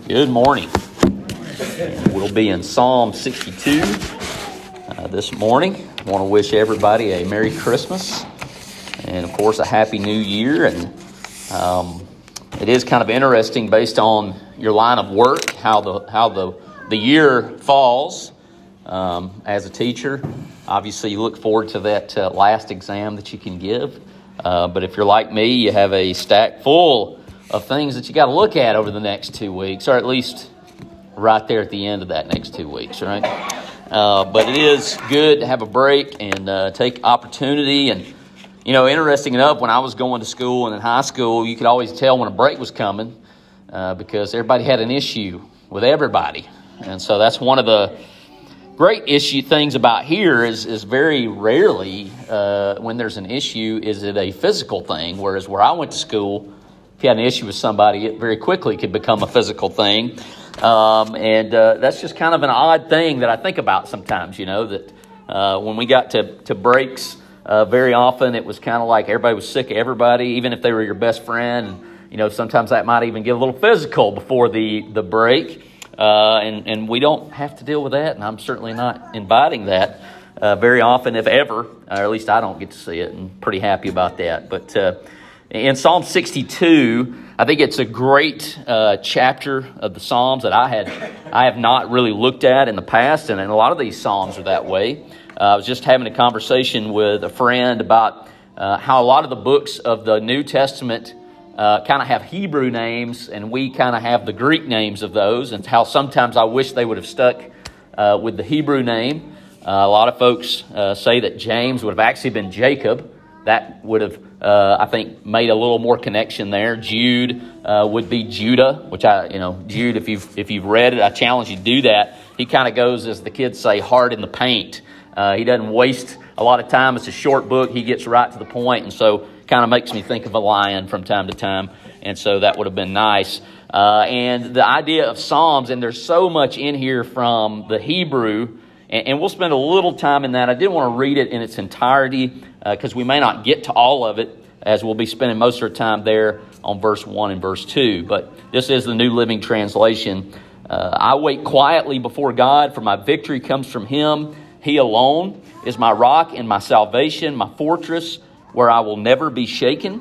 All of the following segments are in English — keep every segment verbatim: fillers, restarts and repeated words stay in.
Good morning. We'll be in Psalm sixty-two uh, this morning. I want to wish everybody a Merry Christmas and, of course, a Happy New Year. And um, it is kind of interesting based on your line of work, how the how the, the year falls um, as a teacher. Obviously, you look forward to that uh, last exam that you can give. Uh, but if you're like me, you have a stack full of things that you got to look at over the next two weeks, or at least right there at the end of that next two weeks, right? Uh, but it is good to have a break and uh, take opportunity. And, you know, interesting enough, when I was going to school and in high school, you could always tell when a break was coming uh, because everybody had an issue with everybody. And so that's one of the great issue things about here is, is very rarely uh, when there's an issue, is it a physical thing, whereas where I went to school, if you had an issue with somebody, it very quickly could become a physical thing. Um, and uh, that's just kind of an odd thing that I think about sometimes, you know, that uh, when we got to, to breaks, uh, very often it was kind of like everybody was sick of everybody, even if they were your best friend. And, you know, sometimes that might even get a little physical before the, the break. Uh, and, and we don't have to deal with that, and I'm certainly not inviting that uh, very often, if ever, or at least I don't get to see it, and pretty happy about that. But uh, in Psalm sixty-two, I think it's a great uh, chapter of the Psalms that I had I have not really looked at in the past, and, and a lot of these Psalms are that way. Uh, I was just having a conversation with a friend about uh, how a lot of the books of the New Testament uh, kind of have Hebrew names, and we kind of have the Greek names of those, and how sometimes I wish they would have stuck uh, with the Hebrew name. Uh, a lot of folks uh, say that James would have actually been Jacob. That would have, uh, I think, made a little more connection there. Jude uh, would be Judah, which I, you know, Jude, if you've if you've read it, I challenge you to do that. He kind of goes, as the kids say, hard in the paint. Uh, he doesn't waste a lot of time. It's a short book. He gets right to the point, and so kind of makes me think of a lion from time to time. And so that would have been nice. Uh, and the idea of Psalms, and there's so much in here from the Hebrew, and, and we'll spend a little time in that. I didn't want to read it in its entirety, because uh, we may not get to all of it, as we'll be spending most of our time there on verse one and verse two. But this is the New Living Translation. Uh, I wait quietly before God, for my victory comes from Him. He alone is my rock and my salvation, my fortress, where I will never be shaken.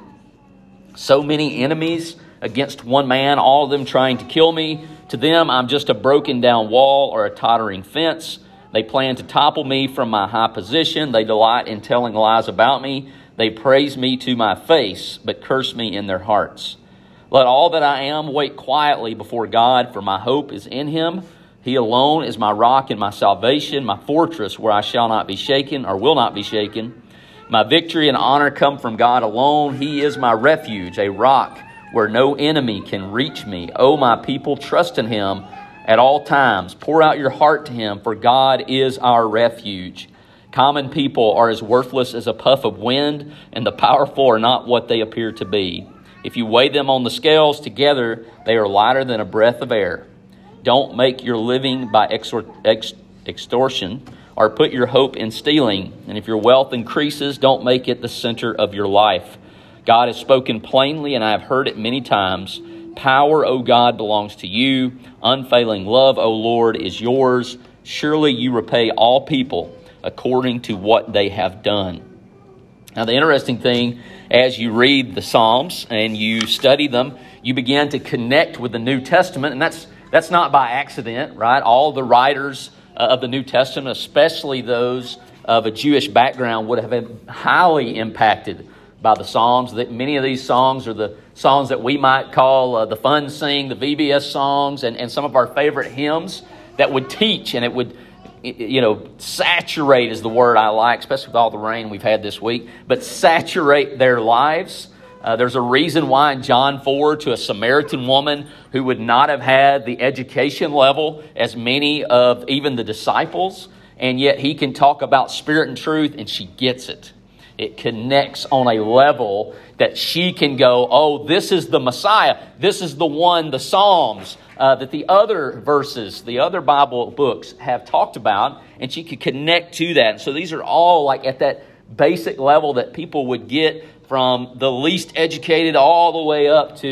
So many enemies against one man, all of them trying to kill me. To them, I'm just a broken down wall or a tottering fence. They plan to topple me from my high position. They delight in telling lies about me. They praise me to my face, but curse me in their hearts. Let all that I am wait quietly before God, for my hope is in Him. He alone is my rock and my salvation, my fortress where I shall not be shaken or will not be shaken. My victory and honor come from God alone. He is my refuge, a rock where no enemy can reach me. O my people, trust in Him at all times. Pour out your heart to Him, for God is our refuge. Common people are as worthless as a puff of wind, and the powerful are not what they appear to be. If you weigh them on the scales together, they are lighter than a breath of air. Don't make your living by extor- ex- extortion, or put your hope in stealing. And if your wealth increases, don't make it the center of your life. God has spoken plainly, and I have heard it many times. Power, O God, belongs to you. Unfailing love, O Lord, is yours. Surely you repay all people according to what they have done. Now, the interesting thing, as you read the Psalms and you study them, you begin to connect with the New Testament. And that's that's not by accident, right? All the writers of the New Testament, especially those of a Jewish background, would have been highly impacted by the Psalms. That many of these songs are the songs that we might call uh, the fun sing, the V B S songs, and, and some of our favorite hymns that would teach, and it would, you know, saturate is the word I like, especially with all the rain we've had this week, but saturate their lives. Uh, there's a reason why in John four, to a Samaritan woman who would not have had the education level as many of even the disciples, and yet he can talk about spirit and truth, and she gets it. It connects on a level that she can go, oh, this is the Messiah. This is the one, the Psalms, uh, that the other verses, the other Bible books have talked about, and she could connect to that. And so these are all like at that basic level that people would get from the least educated all the way up to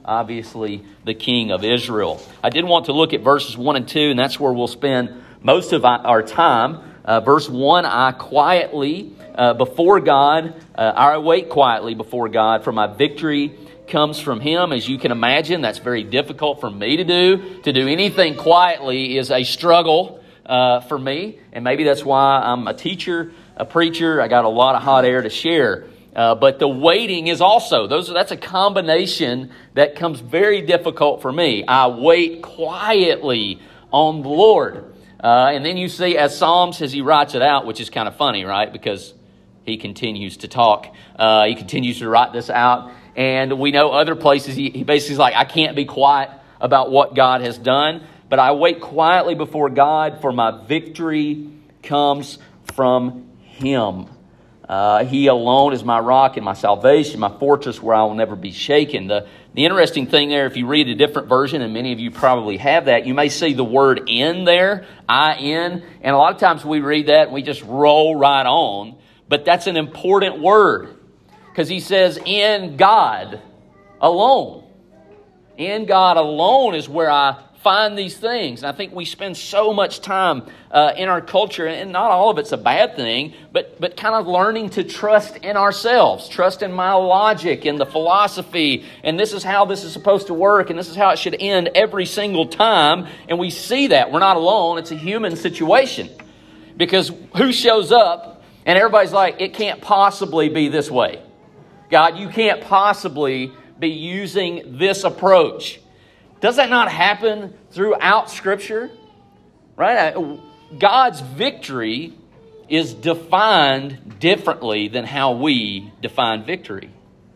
obviously the King of Israel. I did want to look at verses one and two, and that's where we'll spend most of our time. Uh, verse one, I quietly uh, before God, uh, I wait quietly before God, for my victory comes from Him. As you can imagine, that's very difficult for me to do. To do anything quietly is a struggle uh, for me, and maybe that's why I'm a teacher, a preacher. I got a lot of hot air to share. Uh, but the waiting is also, those that's a combination that comes very difficult for me. I wait quietly on the Lord. Uh, and then you see, as Psalms, as he writes it out, which is kind of funny, right? Because he continues to talk. Uh, he continues to write this out. And we know other places, he, he basically is like, I can't be quiet about what God has done. But I wait quietly before God, for my victory comes from Him. Uh, he alone is my rock and my salvation, my fortress where I will never be shaken. The, the interesting thing there, if you read a different version, and many of you probably have that, you may see the word in there, I N. And a lot of times we read that and we just roll right on. But that's an important word, because he says, in God alone. In God alone is where I find these things. And I think we spend so much time uh, in our culture, and not all of it's a bad thing, but but kind of learning to trust in ourselves, trust in my logic and the philosophy, and this is how this is supposed to work, and this is how it should end every single time. And we see that. We're not alone. It's a human situation. Because who shows up and everybody's like, it can't possibly be this way. God, you can't possibly be using this approach. Does that not happen throughout Scripture? Right? God's victory is defined differently than how we define victory.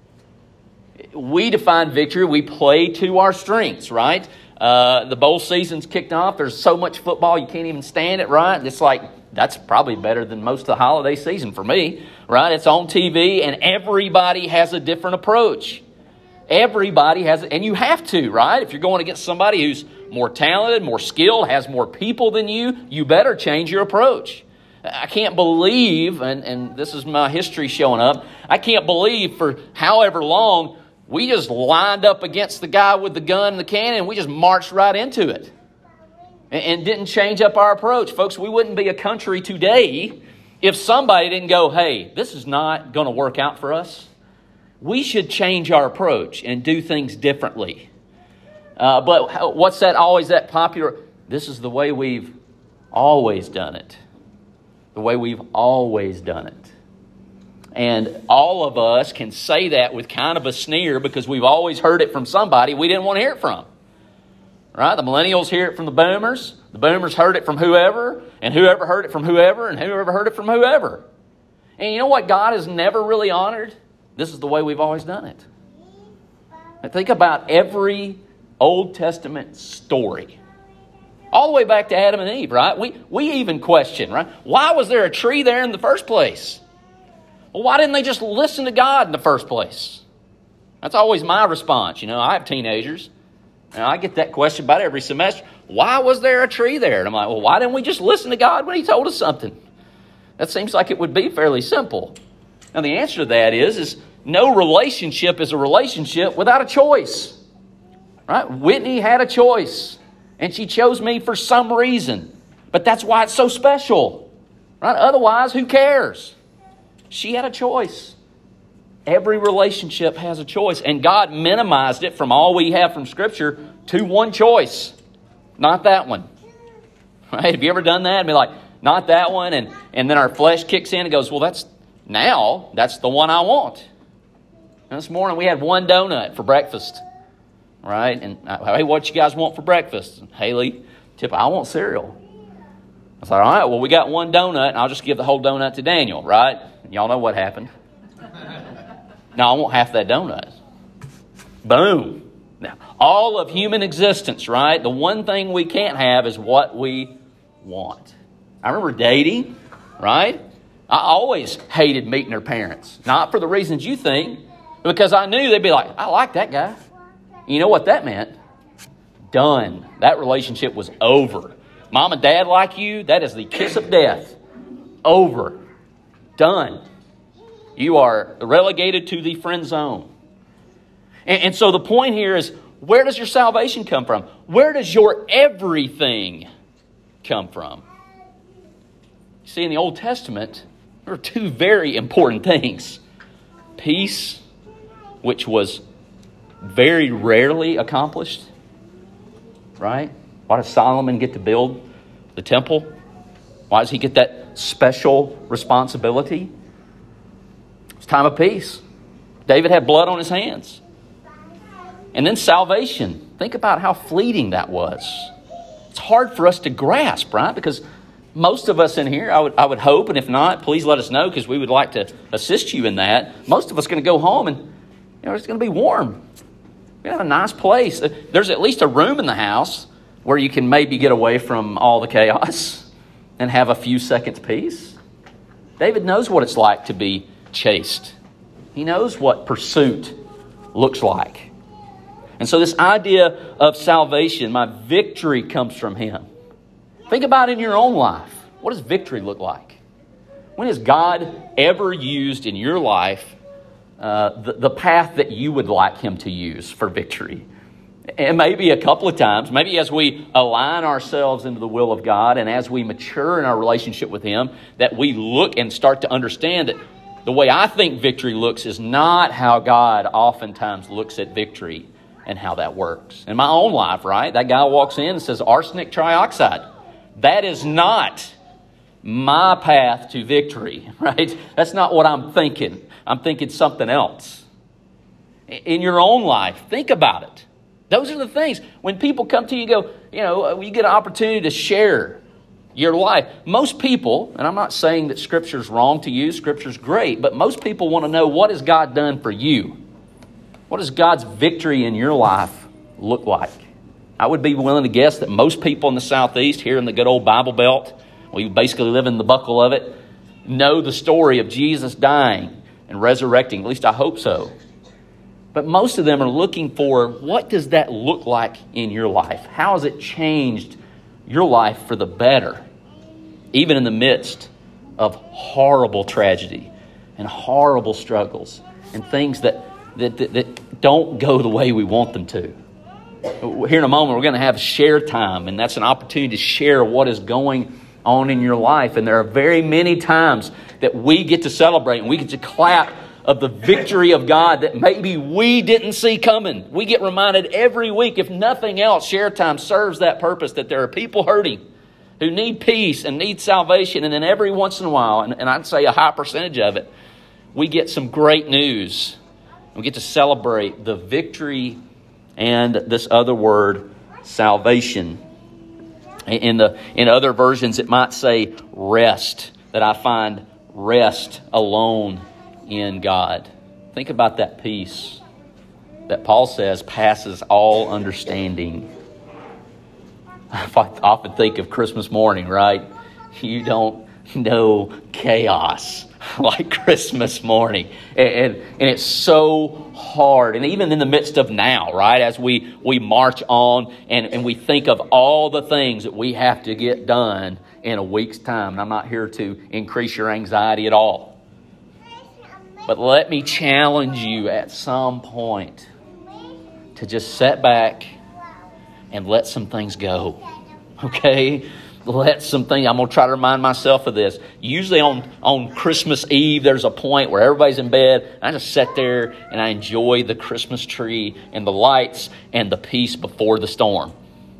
We define victory, we play to our strengths, right? Uh, the bowl season's kicked off. There's so much football, you can't even stand it, right? It's like, that's probably better than most of the holiday season for me, right? It's on T V, and everybody has a different approach. Everybody has it, and you have to, right? If you're going against somebody who's more talented, more skilled, has more people than you, you better change your approach. I can't believe, and, and this is my history showing up, I can't believe for however long we just lined up against the guy with the gun and the cannon, and we just marched right into it. And, and didn't change up our approach. Folks, we wouldn't be a country today if somebody didn't go, hey, this is not going to work out for us. We should change our approach and do things differently. Uh, but what's that always that popular? This is the way we've always done it. The way we've always done it. And all of us can say that with kind of a sneer because we've always heard it from somebody we didn't want to hear it from. Right? The millennials hear it from the boomers. The boomers heard it from whoever. And whoever heard it from whoever. And whoever heard it from whoever. And you know what God has never really honored? This is the way we've always done it. And think about every Old Testament story. All the way back to Adam and Eve, right? We, we even question, right? Why was there a tree there in the first place? Well, why didn't they just listen to God in the first place? That's always my response. You know, I have teenagers, and I get that question about every semester. Why was there a tree there? And I'm like, well, why didn't we just listen to God when He told us something? That seems like it would be fairly simple. Now, the answer to that is, is no relationship is a relationship without a choice. Right? Whitney had a choice, and she chose me for some reason. But that's why it's so special. Right? Otherwise, who cares? She had a choice. Every relationship has a choice. And God minimized it from all we have from Scripture to one choice. Not that one. Right? Have you ever done that? And be like, not that one. And, and then our flesh kicks in and goes, well, that's now, that's the one I want. And this morning we had one donut for breakfast. Right? And, hey, what you guys want for breakfast? And Haley, Tip, I want cereal. I thought, all right, well, we got one donut, and I'll just give the whole donut to Daniel, right? And y'all know what happened. No, I want half that donut. Boom. Now, all of human existence, right? The one thing we can't have is what we want. I remember dating, right? I always hated meeting their parents. Not for the reasons you think, but because I knew they'd be like, I like that guy. You know what that meant? Done. That relationship was over. Mom and dad like you, that is the kiss of death. Over. Done. You are relegated to the friend zone. And, and so the point here is, where does your salvation come from? Where does your everything come from? You see, in the Old Testament, there are two very important things. Peace, which was very rarely accomplished, right? Why does Solomon get to build the temple? Why does he get that special responsibility? It's time of peace. David had blood on his hands. And then salvation. Think about how fleeting that was. It's hard for us to grasp, right? Because most of us in here, I would, I would hope, and if not, please let us know, because we would like to assist you in that. Most of us are going to go home and, you know, it's going to be warm. We're going to have a nice place. There's at least a room in the house where you can maybe get away from all the chaos and have a few seconds peace. David knows what it's like to be chaste. He knows what pursuit looks like. And so this idea of salvation, my victory comes from Him. Think about it in your own life. What does victory look like? When has God ever used in your life uh, the, the path that you would like Him to use for victory? And maybe a couple of times, maybe as we align ourselves into the will of God and as we mature in our relationship with Him, that we look and start to understand that the way I think victory looks is not how God oftentimes looks at victory and how that works. In my own life, right? That guy walks in and says arsenic trioxide. That is not my path to victory, right? That's not what I'm thinking. I'm thinking something else. In your own life, think about it. Those are the things. When people come to you and go, you know, you get an opportunity to share your life. Most people, and I'm not saying that Scripture's wrong to use, Scripture's great, but most people want to know, what has God done for you? What does God's victory in your life look like? I would be willing to guess that most people in the Southeast, here in the good old Bible Belt, we basically live in the buckle of it, know the story of Jesus dying and resurrecting. At least I hope so. But most of them are looking for, what does that look like in your life? How has it changed your life for the better? Even in the midst of horrible tragedy and horrible struggles and things that, that, that, that don't go the way we want them to. Here in a moment, we're going to have share time, and that's an opportunity to share what is going on in your life. And there are very many times that we get to celebrate and we get to clap of the victory of God that maybe we didn't see coming. We get reminded every week, if nothing else, share time serves that purpose, that there are people hurting who need peace and need salvation. And then every once in a while, and, and I'd say a high percentage of it, we get some great news. We get to celebrate the victory and this other word, salvation. In the in other versions, it might say rest, that I find rest alone in God. Think about that peace that Paul says passes all understanding. I often think of Christmas morning, right? You don't know chaos like Christmas morning. And, and, and it's so hard. And even in the midst of now, right, as we, we march on and, and we think of all the things that we have to get done in a week's time. And I'm not here to increase your anxiety at all. But let me challenge you at some point to just sit back and let some things go. Okay? Let some things, I'm going to try to remind myself of this. Usually on, on Christmas Eve, there's a point where everybody's in bed. And I just sit there and I enjoy the Christmas tree and the lights and the peace before the storm.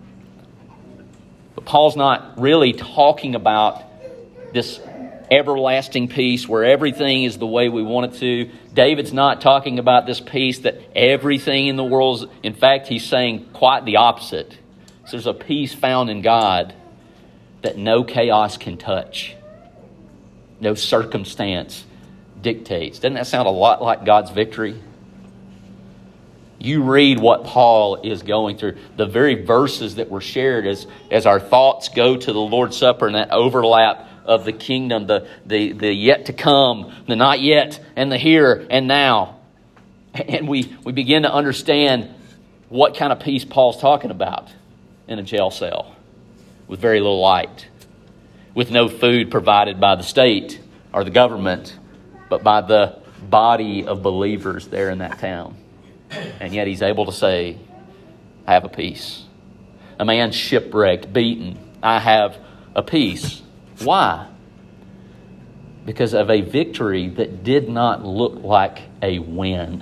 But Paul's not really talking about this everlasting peace where everything is the way we want it to. David's not talking about this peace that everything in the world is. In fact, he's saying quite the opposite. So there's a peace found in God that no chaos can touch. No circumstance dictates. Doesn't that sound a lot like God's victory? You read what Paul is going through. The very verses that were shared as, as our thoughts go to the Lord's Supper and that overlap of the kingdom, the, the, the yet to come, the not yet, and the here and now. And we, we begin to understand what kind of peace Paul's talking about in a jail cell with very little light, with no food provided by the state or the government, but by the body of believers there in that town. And yet he's able to say, I have a peace. A man shipwrecked, beaten, I have a peace. Why? Because of a victory that did not look like a win.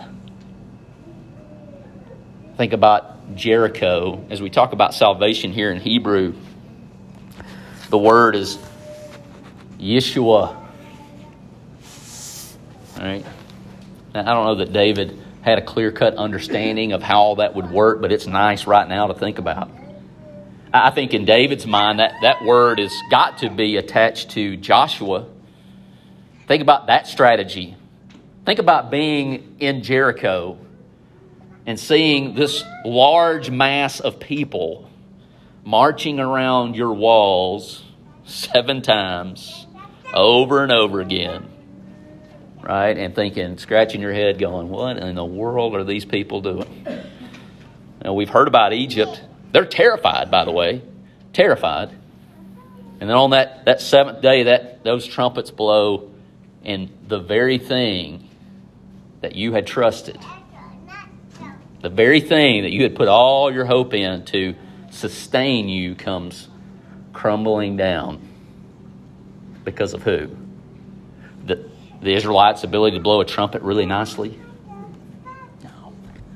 Think about Jericho. As we talk about salvation here in Hebrew, the word is Yeshua. All right. Now, I don't know that David had a clear-cut understanding of how all that would work, but it's nice right now to think about. I think in David's mind, that, that word has got to be attached to Joshua. Think about that strategy. Think about being in Jericho and seeing this large mass of people marching around your walls seven times over and over again. Right? And thinking, scratching your head going, what in the world are these people doing? Now, we've heard about Egypt. They're terrified, by the way. Terrified. And then on that, that seventh day, that those trumpets blow, and the very thing that you had trusted, the very thing that you had put all your hope in to sustain you comes crumbling down. Because of who? The, the Israelites' ability to blow a trumpet really nicely? No.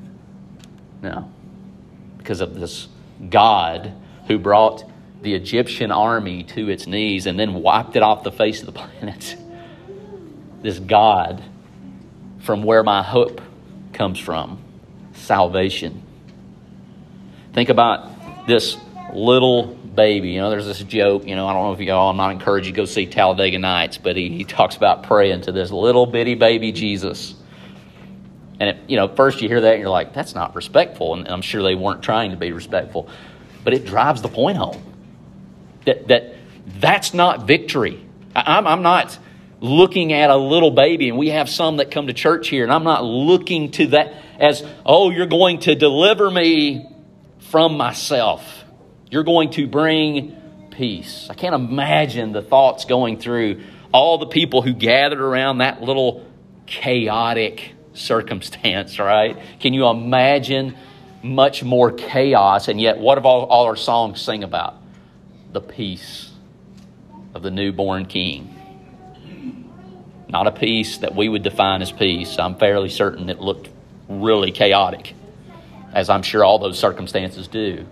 No. Because of this God who brought the Egyptian army to its knees and then wiped it off the face of the planet. This God from where my hope comes from. Salvation. Think about this little baby. You know, there's this joke, you know, I don't know if y'all, I'm not encouraged you to go see Talladega Nights, but he, he talks about praying to this little bitty baby Jesus. And, it, you know, first you hear that and you're like, that's not respectful. And I'm sure they weren't trying to be respectful. But it drives the point home. That, that that's not victory. I, I'm, I'm not looking at a little baby, and we have some that come to church here, and I'm not looking to that as, oh, you're going to deliver me from myself. You're going to bring peace. I can't imagine the thoughts going through all the people who gathered around that little chaotic circumstance, right? Can you imagine much more chaos? And yet, what do all, all our songs sing about? The peace of the newborn King. Not a peace that we would define as peace. I'm fairly certain it looked really chaotic, as I'm sure all those circumstances do.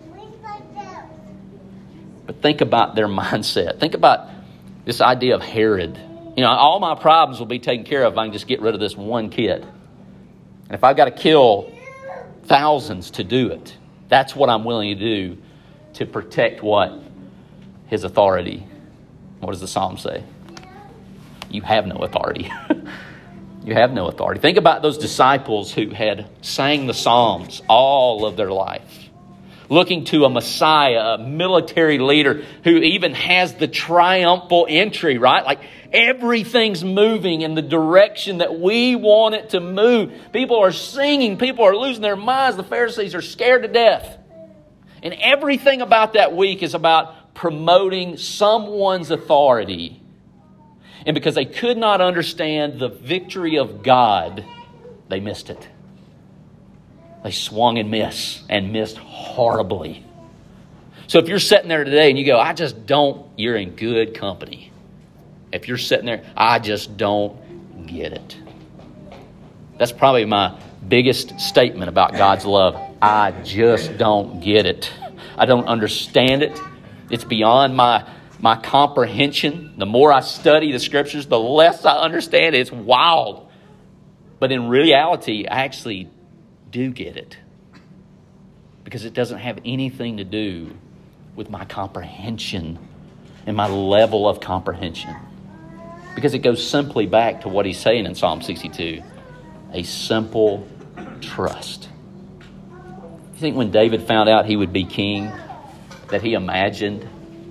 But think about their mindset. Think about this idea of Herod. You know, all my problems will be taken care of if I can just get rid of this one kid. And if I've got to kill thousands to do it, that's what I'm willing to do to protect what? His authority. What does the Psalm say? You have no authority. You have no authority. Think about those disciples who had sang the Psalms all of their life, looking to a Messiah, a military leader who even has the triumphal entry, right? Like everything's moving in the direction that we want it to move. People are singing. People are losing their minds. The Pharisees are scared to death. And everything about that week is about promoting someone's authority. And because they could not understand the victory of God, they missed it. They swung and missed, and missed horribly. So if you're sitting there today and you go, I just don't, you're in good company. If you're sitting there, I just don't get it. That's probably my biggest statement about God's love. I just don't get it. I don't understand it. It's beyond my My comprehension. The more I study the Scriptures, the less I understand it. It's wild. But in reality, I actually do get it. Because it doesn't have anything to do with my comprehension and my level of comprehension. Because it goes simply back to what he's saying in Psalm sixty-two. A simple trust. You think when David found out he would be king, that he imagined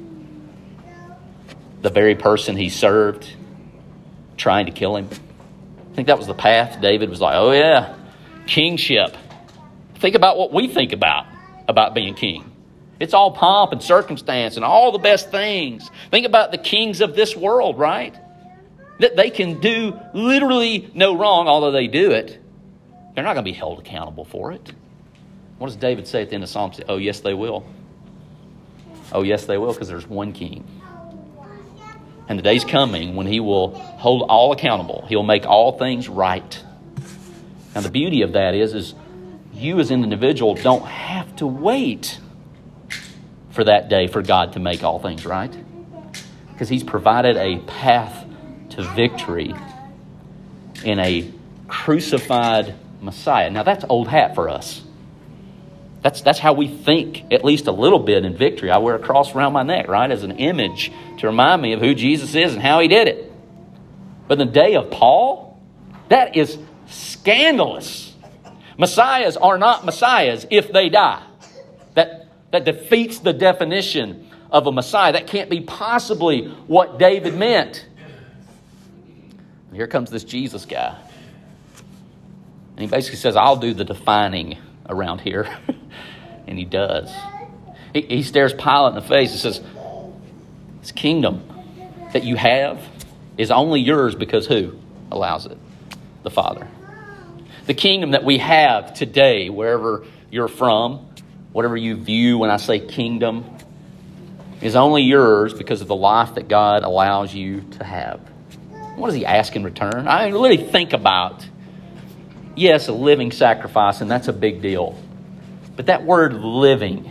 the very person he served trying to kill him? I think that was the path. David was like, oh yeah, kingship. Think about what we think about, about being king. It's all pomp and circumstance and all the best things. Think about the kings of this world, right? That they can do literally no wrong, although they do it. They're not going to be held accountable for it. What does David say at the end of Psalm? Oh, yes, they will. Oh, yes, they will, because there's one king. And the day's coming when he will hold all accountable. He'll make all things right. Now, the beauty of that is, is you as an individual don't have to wait for that day for God to make all things right. Because he's provided a path to victory in a crucified Messiah. Now, that's old hat for us. That's that's how we think, at least a little bit, in victory. I wear a cross around my neck, right, as an image to remind me of who Jesus is and how he did it. But in the day of Paul, that is scandalous. Messiahs are not messiahs if they die. That, that defeats the definition of a Messiah. That can't be possibly what David meant. And here comes this Jesus guy. And he basically says, I'll do the defining around here. And he does. He, he stares Pilate in the face and says, this kingdom that you have is only yours because who allows it? The Father. The kingdom that we have today, wherever you're from, whatever you view when I say kingdom, is only yours because of the life that God allows you to have. What does he ask in return? I mean, really think about, yes, a living sacrifice, and that's a big deal. But that word living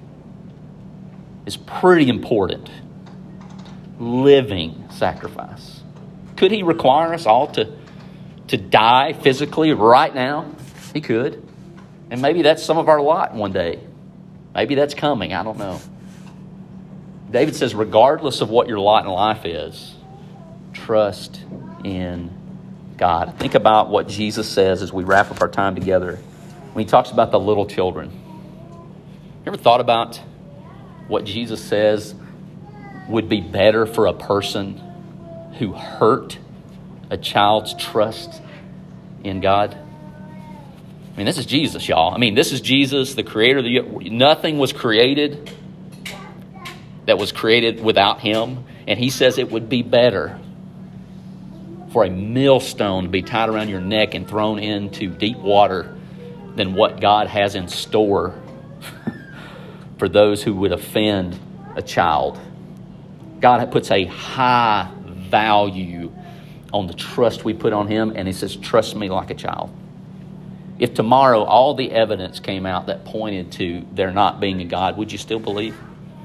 is pretty important. Living sacrifice. Could he require us all to, to die physically right now? He could. And maybe that's some of our lot one day. Maybe that's coming. I don't know. David says, regardless of what your lot in life is, trust in God. Think about what Jesus says as we wrap up our time together when he talks about the little children. You ever thought about what Jesus says would be better for a person who hurt a child's trust in God? I mean, this is Jesus, y'all. I mean, this is Jesus, the creator of the... Nothing was created that was created without him. And he says it would be better for a millstone to be tied around your neck and thrown into deep water than what God has in store for those who would offend a child. God puts a high value on the trust we put on him, and he says, trust me like a child. If tomorrow all the evidence came out that pointed to there not being a God, would you still believe?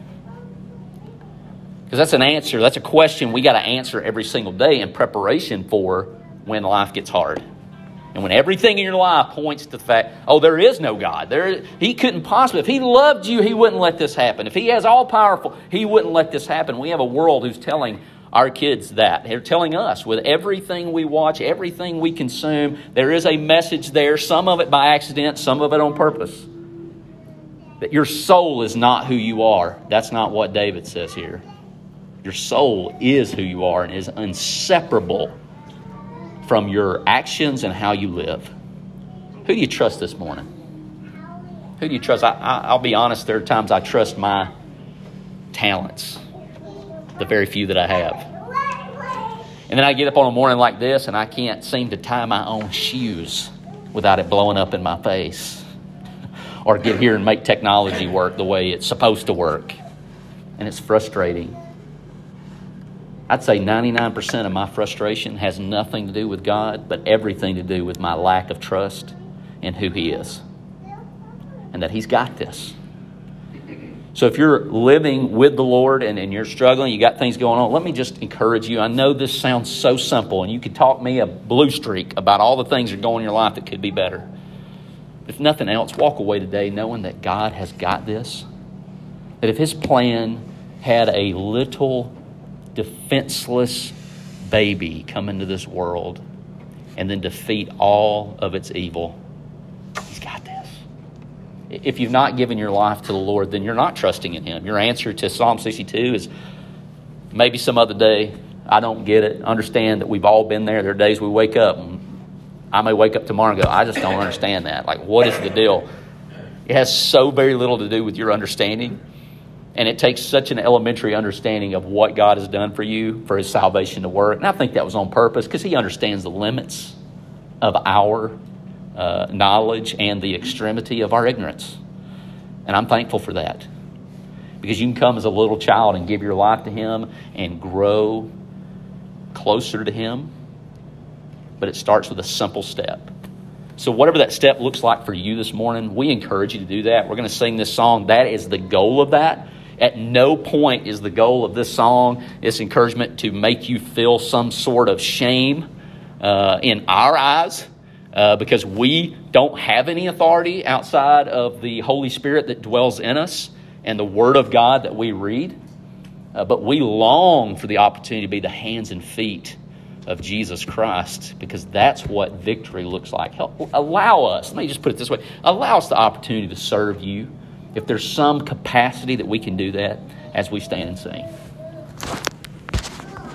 Because that's an answer, that's a question we got to answer every single day in preparation for when life gets hard. And when everything in your life points to the fact, oh, there is no God. There, he couldn't possibly, if he loved you, he wouldn't let this happen. If he has all powerful, he wouldn't let this happen. We have a world who's telling our kids that. They're telling us with everything we watch, everything we consume, there is a message there, some of it by accident, some of it on purpose. That your soul is not who you are. That's not what David says here. Your soul is who you are and is inseparable from your actions and how you live. Who do you trust this morning? Who do you trust? I, I, I'll be honest, there are times I trust my talents, the very few that I have. And then I get up on a morning like this and I can't seem to tie my own shoes without it blowing up in my face. Or get here and make technology work the way it's supposed to work. And it's frustrating. I'd say ninety-nine percent of my frustration has nothing to do with God, but everything to do with my lack of trust in who he is. And that he's got this. So if you're living with the Lord and, and you're struggling, you got things going on, let me just encourage you. I know this sounds so simple, and you could talk me a blue streak about all the things that are going on in your life that could be better. If nothing else, walk away today knowing that God has got this. That if his plan had a little defenseless baby come into this world and then defeat all of its evil, he's got this. If you've not given your life to the Lord, then you're not trusting in him. Your answer to Psalm sixty-two is maybe some other day. I don't get it. Understand that we've all been there. There are days we wake up and I may wake up tomorrow and go, I just don't understand that. Like, what is the deal? It has so very little to do with your understanding. And it takes such an elementary understanding of what God has done for you for his salvation to work. And I think that was on purpose because he understands the limits of our uh, knowledge and the extremity of our ignorance. And I'm thankful for that. Because you can come as a little child and give your life to Him and grow closer to Him. But it starts with a simple step. So whatever that step looks like for you this morning, we encourage you to do that. We're going to sing this song. That is the goal of that. At no point is the goal of this song, this encouragement, to make you feel some sort of shame uh, in our eyes. Uh, because we don't have any authority outside of the Holy Spirit that dwells in us and the Word of God that we read. Uh, but we long for the opportunity to be the hands and feet of Jesus Christ, because that's what victory looks like. Help, allow us, let me just put it this way, allow us the opportunity to serve you if there's some capacity that we can do that as we stand and sing.